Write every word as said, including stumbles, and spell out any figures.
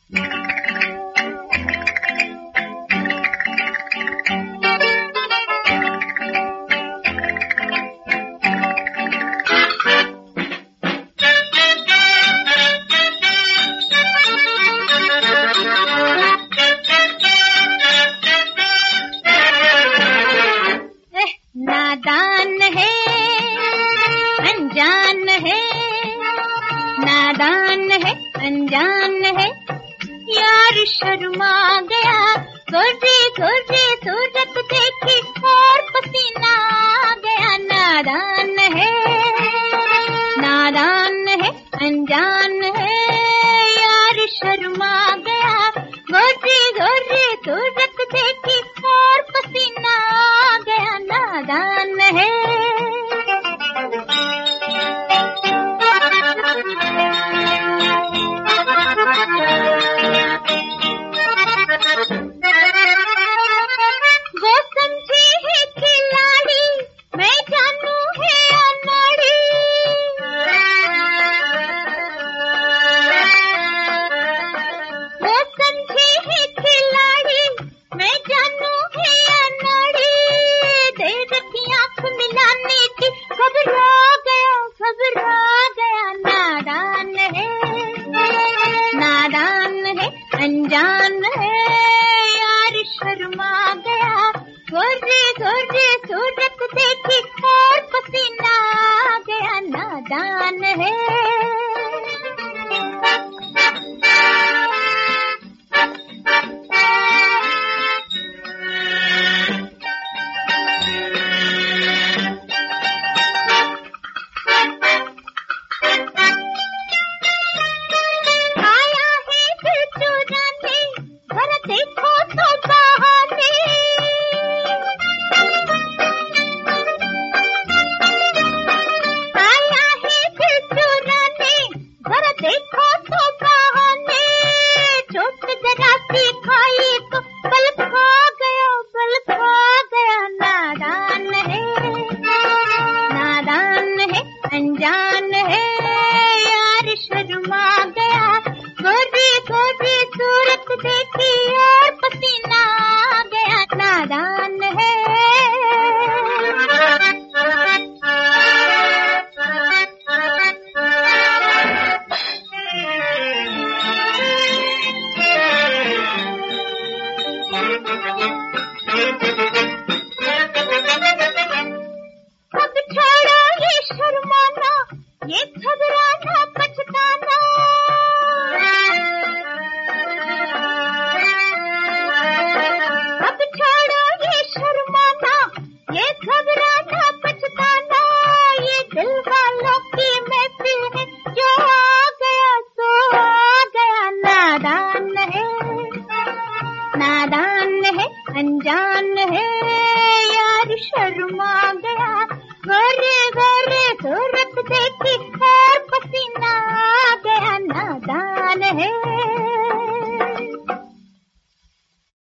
नादान है, अनजान है, नादान है, अनजान है, यार शर्मा गया, गोरी गोरी सूरत देखी और पसीना आ गया। नादान है, नादान है, अनजान है, यार शर्मा गया, गोरी गोरी सूरत देखी और पसीना आ गया। नादान है, वो समझी है खिलाड़ी, मैं जानू है अनाड़ी, वो समझी है खिलाड़ी, मैं जानू है अनाड़ी, दे रखी आंख मिलाने की, घबरा गया घबरा गया। नादान है, नादान है, अनजान है, यार शर्मा गया, गोरी गोरी सूरत देखी और पसीना आ गया। नादान है, आया है दिल चुराने, जरा देखो तो बहाने, आया है दिल चुराने, जरा देखो तो बहाने, चोट जरा सी खाई तो बल खा गया बल खा गया। नादान है, नादान है, अनजान है, यार शर्मा गया, गोरी गोरी सूरत देखी और पसीना आ गया। नादान है, अब छोड़ो ये शर्माना, ये घबराना पछताना, अब छोड़ो ये शर्माना, ये घबराना पछताना, ये दिल वालों की महफिल है, जो आ गया सो आ गया। नादान है, नादान है, अनजान है, यार शर्मा